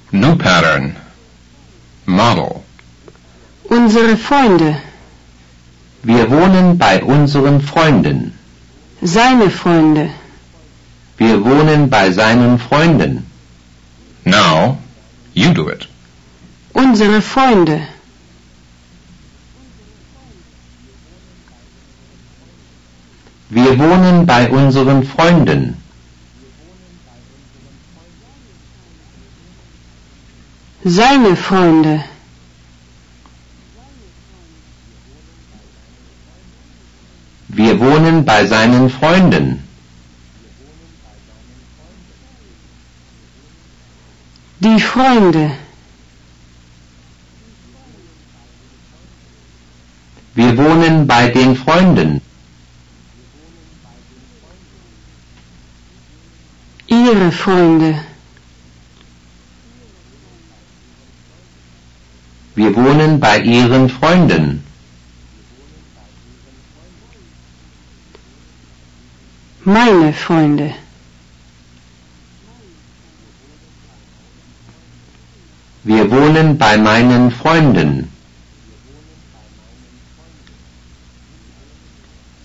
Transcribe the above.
New pattern. Model. Unsere Freunde. Wir wohnen bei unseren Freunden. Seine Freunde. Wir wohnen bei seinen Freunden. Now, you do it. Unsere Freunde. Wir wohnen bei unseren Freunden. Seine Freunde. Wir wohnen bei seinen Freunden. Die Freunde. Wir wohnen bei den Freunden. Ihre Freunde. Wir wohnen bei ihren Freunden. Meine Freunde. Wir wohnen bei meinen Freunden.